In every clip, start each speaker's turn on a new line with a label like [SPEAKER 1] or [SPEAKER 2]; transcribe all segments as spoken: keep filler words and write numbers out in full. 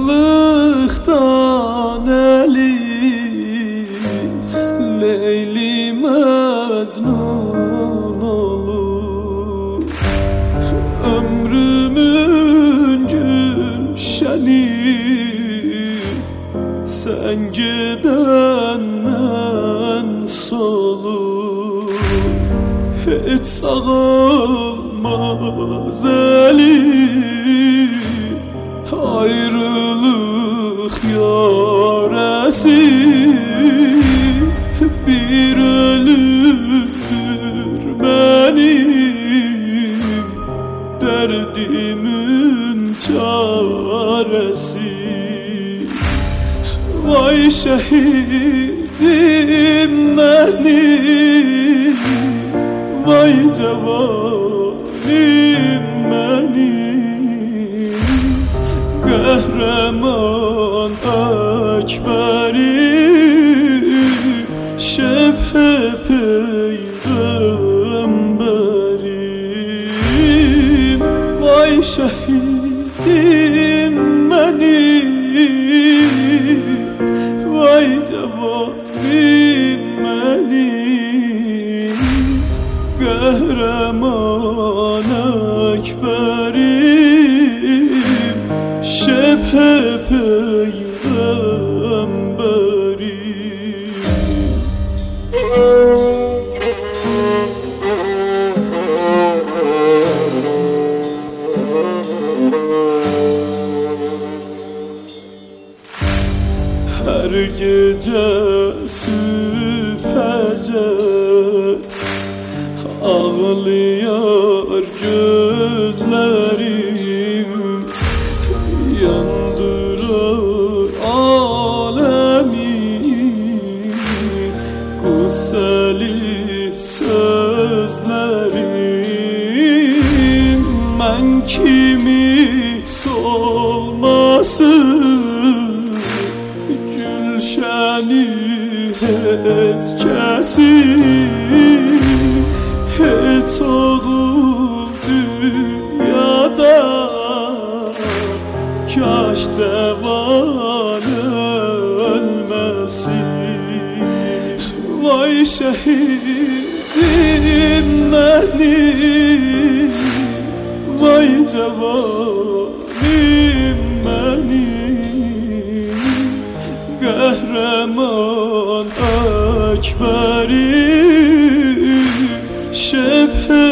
[SPEAKER 1] ayrılıktan Elif Leyli Mecnun olur. Ömrümün gülşeni sen gidenden solur. Hiç sağılmaz Elif ayrılık yarası. Bir ölümdür benim derdimin çaresi. Vay şehidim benim, vay cevanim benim, kahraman ekberim, şebhe peygamberim. Vay şehidim benim, vay cevanim benim, kahraman ekberim, şebhe peygamberim. Her gece süpece ağlıyor gözlerim, yandırır alemi gusseli sözlerim. Ben kimi solmasın gülşeni hiç kesin, hiç olur dünyada kaş devan ölmesin. Vay şehidim benim, vay cevanim benim, kahraman ekberim, şebhe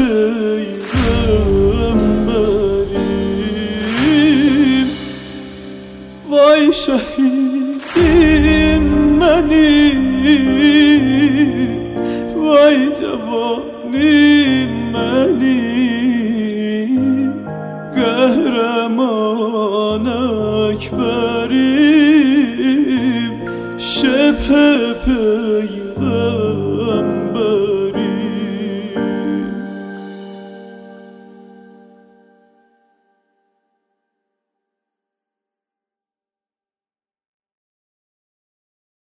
[SPEAKER 1] peygamberim. Vay şehidim benim, vay cevanim benim, kahraman ekberim, şebhe peygamberim.